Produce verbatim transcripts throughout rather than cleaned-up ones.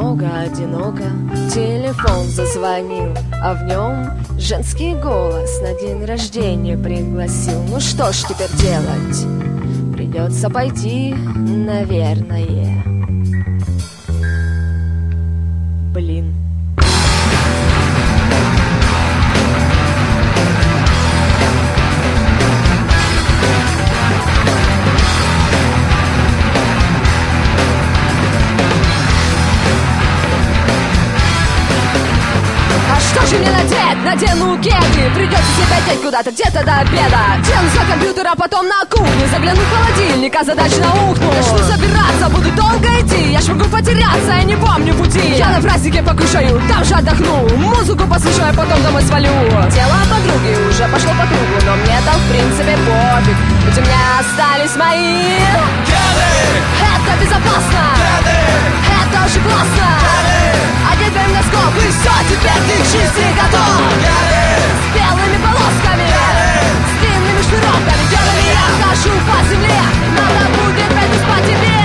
немного одиноко. Телефон зазвонил, а в нем женский голос на день рождения пригласил. Ну что ж теперь делать? Придется пойти, наверное. Блин. Что же мне надеть? Надену кеды. Придется себе одеть куда-то, где-то до обеда. Сяду за компьютер, а потом на кухню. Загляну в холодильник, а задача наухну. Начну собираться, буду долго идти. Я ж могу потеряться, я не помню пути. Я на празднике покушаю, там же отдохну. Музыку послушаю, а потом домой свалю. Тело подруги уже пошло по кругу, но мне-то в принципе пофиг. Ведь у меня остались мои кеды. Это безопасно, кеды. Это очень классно, кеды. Одеть прям носков, и все, теперь ты к жизни готов. С белыми полосками, с длинными шнуроками. Кедами я хожу по земле, надо будет пройти по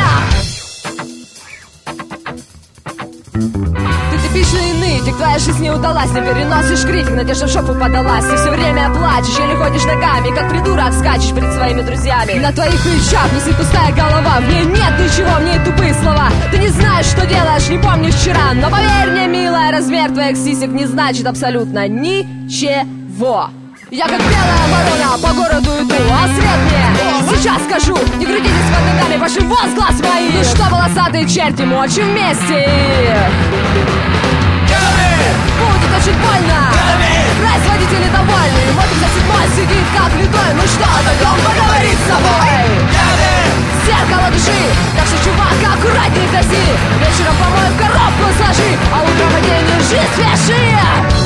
тебе. Ты типичный нытик, твоя жизнь не удалась. Не переносишь критик, надежда в шопу подалась. Ты все время плачешь, еле ходишь ногами, как придурок скачешь перед своими друзьями. На твоих плечах висит пустая голова, в ней нет ничего, в ней тупые слова. Ты не знаешь, что делаешь, не помнишь вчера. Но поверь мне, милая, размер твоих сисек не значит абсолютно ничего. Я как белая ворона по городу иду, а свет мне сейчас скажу. Не крутитесь под ногами, ваши возглас мои. Ну что, волосатые черти, мочим вместе. Будет очень больно, производители довольны. Мотик за седьмой сидит как влитой. Ну что, дойдем поговорить с собой. Зеркало души, так что, чувак, аккуратней носи. Вечером помой в коробку сложи, а утром в день держи свежие.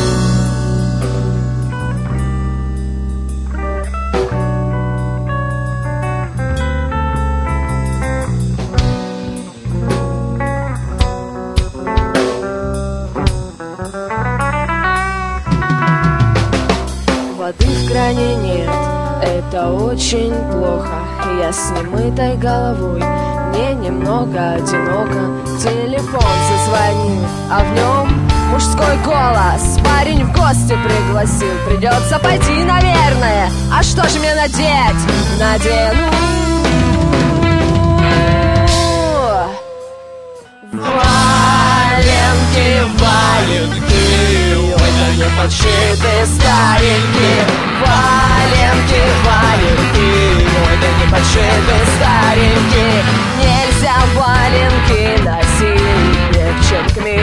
Воды в кране нет, это очень плохо. Я с немытой головой, мне немного одиноко. Телефон зазвонил, а в нем мужской голос. Парень в гости пригласил, придется пойти, наверное. А что же мне надеть? Надену валенки, валенки, ой, да не подшитые старенькие. Валенки, валенки, ой, да не подшитые старенькие. Нельзя валенки носить девчонками